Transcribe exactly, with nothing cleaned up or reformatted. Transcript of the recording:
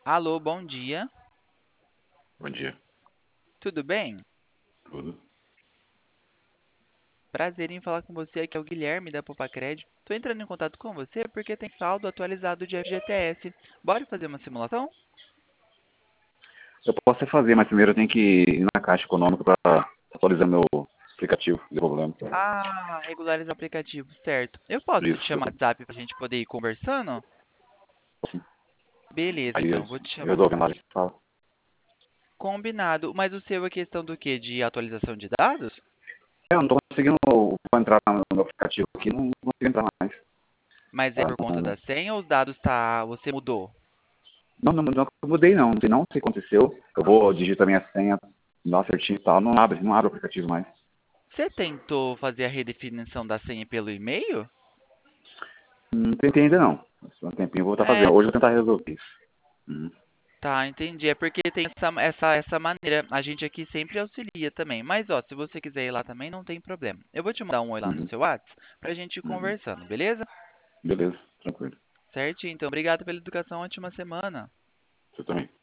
Alô, bom dia. Bom dia, Tudo bem? tudo. Prazer em falar com você. Aqui é o Guilherme da Popacred. Tô entrando em contato com você porque tem saldo atualizado de F G T S. Bora fazer uma simulação? Eu posso até fazer, mas primeiro eu tenho que ir na Caixa Econômica para atualizar meu aplicativo, deu problema. Ah, regularizar o aplicativo, certo. Eu posso te Isso. chamar no WhatsApp pra gente poder ir conversando? Beleza, Aí então, eu vou te chamar. resolvo mais e falo. Combinado. Mas o seu é questão do quê? De atualização de dados? É, eu não tô conseguindo entrar no meu aplicativo aqui, não consigo entrar mais. Mas é Tá? por conta Não, da senha ou os dados tá, você mudou? não, não, não mudei não, não sei não o que aconteceu. Eu vou digitar minha senha, dar certinho e tal, não abre, não abre o aplicativo mais. Você tentou fazer a redefinição da senha pelo e-mail? Não tentei ainda não. Se um tempinho eu vou estar É, fazendo. Hoje eu vou tentar resolver isso. Hum, tá, entendi. É porque tem essa, essa, essa maneira. A gente aqui sempre auxilia também. Mas, ó, se você quiser ir lá também, não tem problema. Eu vou te mandar um oi lá no uhum, seu WhatsApp pra gente ir uhum. conversando, beleza? Beleza, tranquilo. Certinho. Então, obrigado pela educação. Ótima semana. Você também.